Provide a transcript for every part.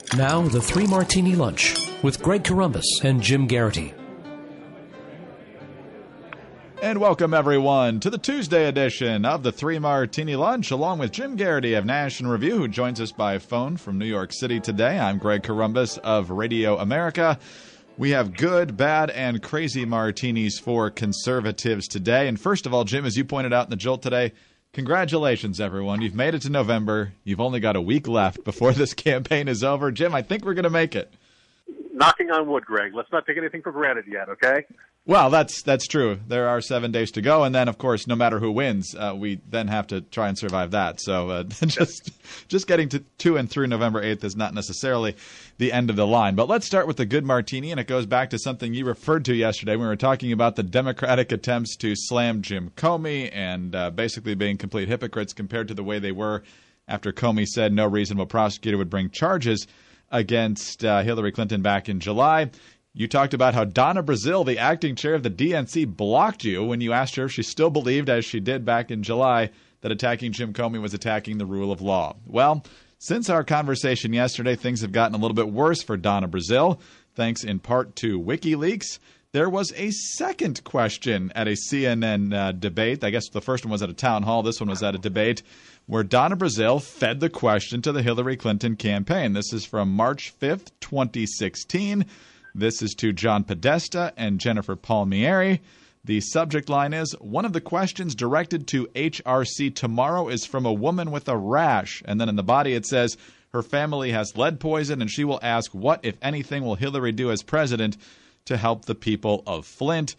Now, the Three Martini Lunch with Greg Corombos and Jim Garrity. And welcome, everyone, to the Tuesday edition of the Three Martini Lunch, along with Jim Garrity of National Review, who joins us by phone from New York City today. I'm Greg Corombos of Radio America. We have good, bad, and crazy martinis for conservatives today. And first of all, Jim, as you pointed out in the Jolt today, congratulations, everyone. You've made it to November. You've only got a week left before this campaign is over. Jim, I think we're going to make it. Knocking on wood, Greg. Let's not take anything for granted yet, okay? Well, that's true. There are 7 days to go, and then, of course, no matter who wins, we then have to try and survive that. So just getting to and through November 8th is not necessarily the end of the line. But let's start with the good martini, and it goes back to something you referred to yesterday when we were talking about the Democratic attempts to slam Jim Comey and basically being complete hypocrites compared to the way they were after Comey said no reasonable prosecutor would bring charges against Hillary Clinton back in July. You talked about how Donna Brazile, the acting chair of the DNC, blocked you when you asked her if she still believed, as she did back in July, that attacking Jim Comey was attacking the rule of law. Well, since our conversation yesterday, things have gotten a little bit worse for Donna Brazile, thanks in part to WikiLeaks. There was a second question at a CNN debate. I guess the first one was at a town hall. This one was at a debate where Donna Brazile fed the question to the Hillary Clinton campaign. This is from March 5th, 2016. This is to John Podesta and Jennifer Palmieri. The subject line is, one of the questions directed to HRC tomorrow is from a woman with a rash. And then in the body it says, her family has lead poison, and she will ask, what, if anything, will Hillary do as president to help the people of Flint?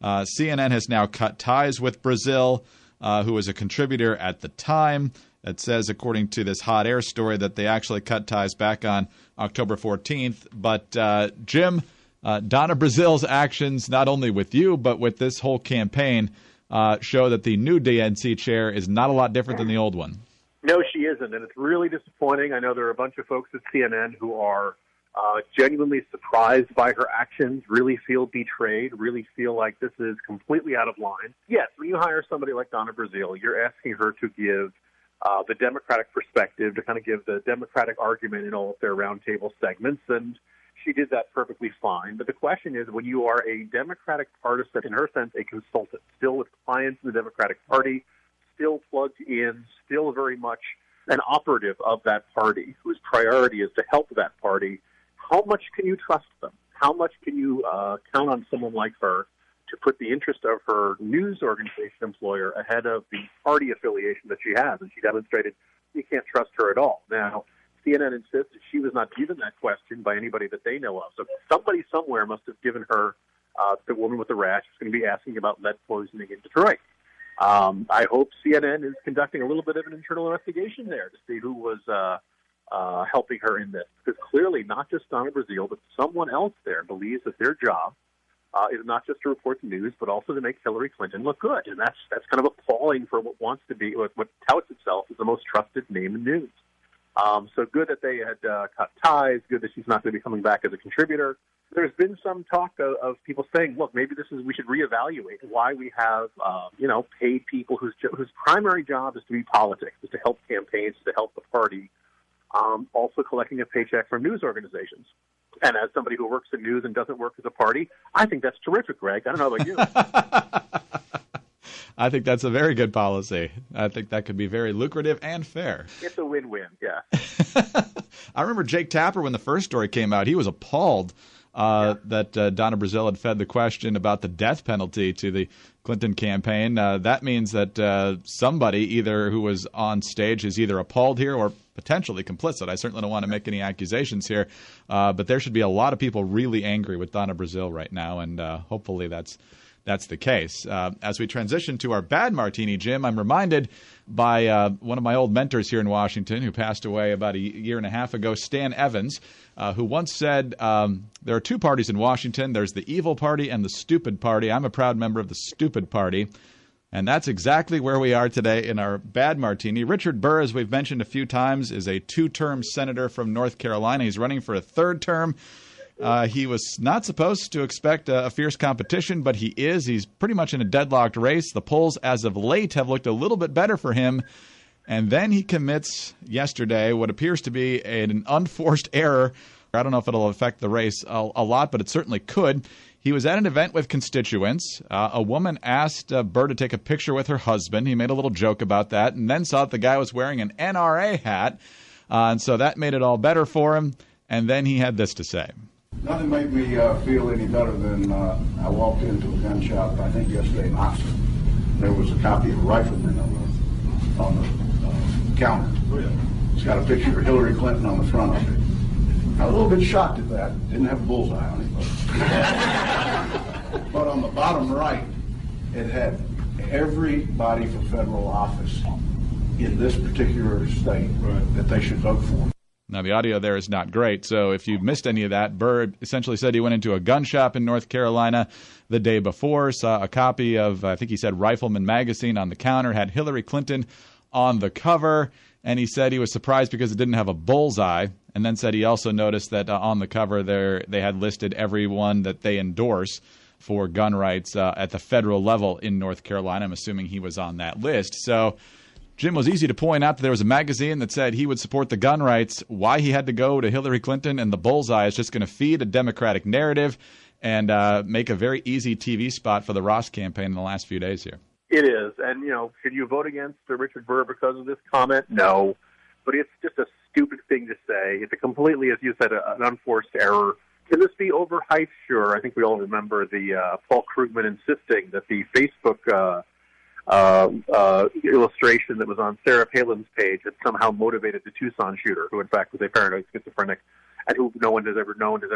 CNN has now cut ties with Brazile, who was a contributor at the time. It says, according to this hot air story, that they actually cut ties back on October 14th. But, Jim, Donna Brazile's actions, not only with you, but with this whole campaign, show that the new DNC chair is not a lot different than the old one. No, she isn't, and it's really disappointing. I know there are a bunch of folks at CNN who are genuinely surprised by her actions, really feel betrayed, really feel like this is completely out of line. Yes, when you hire somebody like Donna Brazile, you're asking her to give the Democratic perspective, to kind of give the Democratic argument in all of their roundtable segments, and she did that perfectly fine. But the question is, when you are a Democratic partisan, in her sense, a consultant, still with clients in the Democratic Party, still plugged in, still very much an operative of that party, whose priority is to help that party, how much can you trust them? How much can you count on someone like her to put the interest of her news organization employer ahead of the party affiliation that she has? And she demonstrated you can't trust her at all. Now, CNN insists that she was not given that question by anybody that they know of. So somebody somewhere must have given her, the woman with the rash, who's going to be asking about lead poisoning in Detroit. I hope CNN is conducting a little bit of an internal investigation there to see who was helping her in this. Because clearly not just Donna Brazile, but someone else there believes that their job is not just to report the news, but also to make Hillary Clinton look good. And that's kind of appalling for what wants to be, what touts itself as the most trusted name in news. So good that they had cut ties, good that she's not going to be coming back as a contributor. There's been some talk of people saying, look, maybe we should reevaluate why we have, paid people whose primary job is to be politics, is to help campaigns, to help the party, also collecting a paycheck from news organizations. And as somebody who works in news and doesn't work as a party, I think that's terrific, Greg. I don't know about you. I think that's a very good policy. I think that could be very lucrative and fair. It's a win-win, yeah. I remember Jake Tapper, when the first story came out, he was appalled that Donna Brazile had fed the question about the death penalty to the Clinton campaign. That means that somebody either who was on stage is either appalled here or potentially complicit. I certainly don't want to make any accusations here, but there should be a lot of people really angry with Donna Brazile right now, and hopefully that's the case. As we transition to our bad martini, Jim, I'm reminded by one of my old mentors here in Washington who passed away about a year and a half ago, Stan Evans, who once said, there are two parties in Washington. There's the evil party and the stupid party. I'm a proud member of the stupid party. And that's exactly where we are today in our bad martini. Richard Burr, as we've mentioned a few times, is a two-term senator from North Carolina. He's running for a third term. He was not supposed to expect a fierce competition, but he is. He's pretty much in a deadlocked race. The polls as of late have looked a little bit better for him. And then he commits yesterday what appears to be an unforced error. I don't know if it'll affect the race a lot, but it certainly could. He was at an event with constituents. A woman asked Burr to take a picture with her husband. He made a little joke about that, and then saw that the guy was wearing an NRA hat. And so that made it all better for him. And then he had this to say. Nothing made me feel any better than I walked into a gun shop, I think yesterday in Oxford. There was a copy of Rifleman on the counter. It's got a picture of Hillary Clinton on the front of it. I was a little bit shocked at that. Didn't have a bullseye on it. But on the bottom right, it had everybody for federal office in this particular state that they should vote for. Now, the audio there is not great, so if you missed any of that, Burr essentially said he went into a gun shop in North Carolina the day before, saw a copy of, I think he said, Rifleman magazine on the counter, had Hillary Clinton on the cover, and he said he was surprised because it didn't have a bullseye, and then said he also noticed that on the cover there they had listed everyone that they endorse for gun rights at the federal level in North Carolina. I'm assuming he was on that list. So Jim, was easy to point out that there was a magazine that said he would support the gun rights. Why he had to go to Hillary Clinton and the bullseye is just going to feed a Democratic narrative and make a very easy TV spot for the Ross campaign in the last few days here. It is. And, should you vote against Richard Burr because of this comment? No. But it's just a stupid thing to say. It's a completely, as you said, an unforced error. Can this be overhyped? Sure. I think we all remember the Paul Krugman insisting that the Facebook illustration that was on Sarah Palin's page had somehow motivated the Tucson shooter, who in fact was a paranoid schizophrenic, and who no one has ever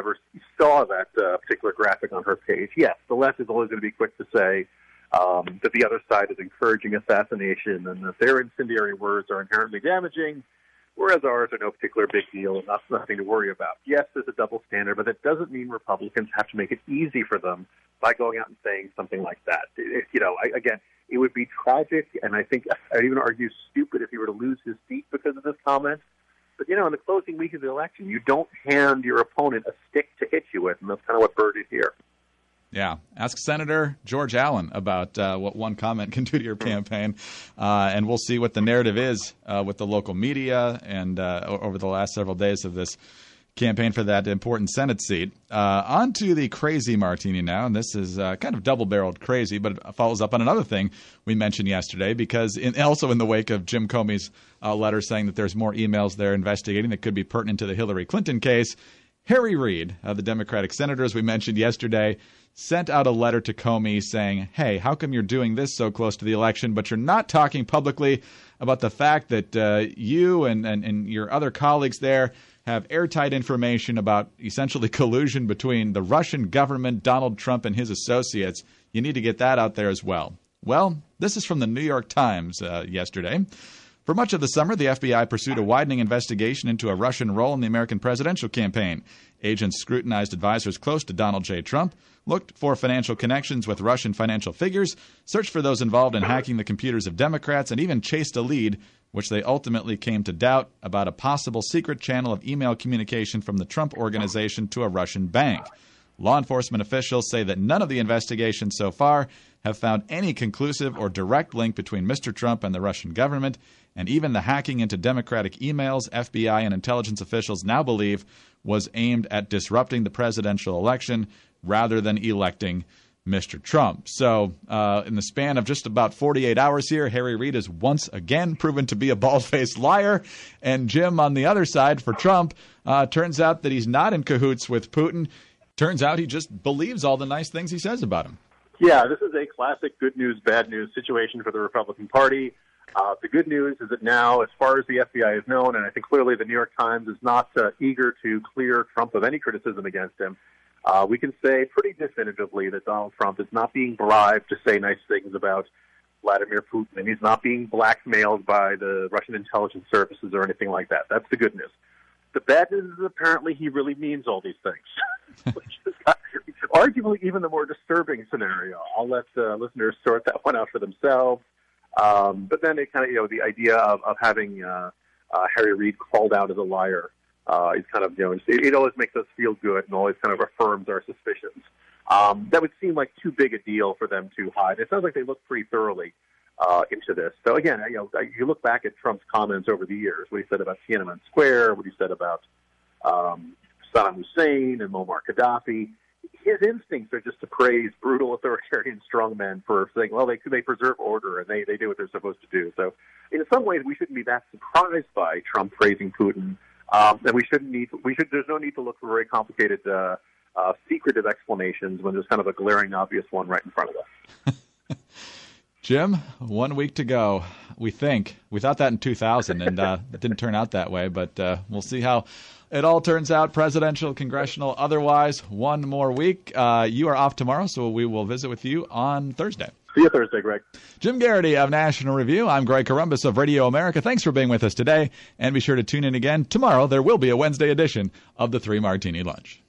saw that particular graphic on her page. Yes, the left is always going to be quick to say that the other side is encouraging assassination and that their incendiary words are inherently damaging, whereas ours are no particular big deal and that's nothing to worry about. Yes, there's a double standard, but that doesn't mean Republicans have to make it easy for them by going out and saying something like that. Again, it would be tragic, and I think I'd even argue stupid if he were to lose his seat because of this comment. But, in the closing week of the election, you don't hand your opponent a stick to hit you with, and that's kind of what Burr did here. Yeah. Ask Senator George Allen about what one comment can do to your campaign, and we'll see what the narrative is with the local media and over the last several days of this campaign for that important Senate seat. On to the crazy martini now, and this is kind of double-barreled crazy, but it follows up on another thing we mentioned yesterday, because also in the wake of Jim Comey's letter saying that there's more emails they're investigating that could be pertinent to the Hillary Clinton case, Harry Reid, the Democratic senator, as we mentioned yesterday, sent out a letter to Comey saying, hey, how come you're doing this so close to the election, but you're not talking publicly about the fact that you and your other colleagues there have airtight information about essentially collusion between the Russian government, Donald Trump, and his associates. You need to get that out there as well. Well, this is from the New York Times yesterday. For much of the summer, the FBI pursued a widening investigation into a Russian role in the American presidential campaign. Agents scrutinized advisors close to Donald J. Trump, looked for financial connections with Russian financial figures, searched for those involved in hacking the computers of Democrats, and even chased a lead, which they ultimately came to doubt, about a possible secret channel of email communication from the Trump Organization to a Russian bank. Law enforcement officials say that none of the investigations so far have found any conclusive or direct link between Mr. Trump and the Russian government, and even the hacking into Democratic emails FBI and intelligence officials now believe was aimed at disrupting the presidential election rather than electing Mr. Trump. So in the span of just about 48 hours here, Harry Reid is once again proven to be a bald-faced liar. And Jim, on the other side for Trump, turns out that he's not in cahoots with Putin. Turns out he just believes all the nice things he says about him. Yeah, this is a classic good news, bad news situation for the Republican Party. The good news is that now, as far as the FBI is known, and I think clearly the New York Times is not eager to clear Trump of any criticism against him, we can say pretty definitively that Donald Trump is not being bribed to say nice things about Vladimir Putin, and he's not being blackmailed by the Russian intelligence services or anything like that. That's the good news. The bad news is apparently he really means all these things, which is arguably even the more disturbing scenario. I'll let listeners sort that one out for themselves. But then it kind of, the idea of having Harry Reid called out as a liar is kind of, it always makes us feel good and always kind of affirms our suspicions. That would seem like too big a deal for them to hide. It sounds like they looked pretty thoroughly into this. So again, you look back at Trump's comments over the years, what he said about Tiananmen Square, what he said about Saddam Hussein and Muammar Gaddafi. His instincts are just to praise brutal authoritarian strongmen for saying, well, they preserve order and they do what they're supposed to do. So in some ways, we shouldn't be that surprised by Trump praising Putin. And there's no need to look for very complicated, secretive explanations when there's kind of a glaring, obvious one right in front of us. Jim, 1 week to go. We thought that in 2000, and it didn't turn out that way. But we'll see how it all turns out, presidential, congressional, otherwise. One more week. You are off tomorrow, so we will visit with you on Thursday. See you Thursday, Greg. Jim Garrity of National Review. I'm Greg Corombos of Radio America. Thanks for being with us today, and be sure to tune in again tomorrow. There will be a Wednesday edition of the Three Martini Lunch.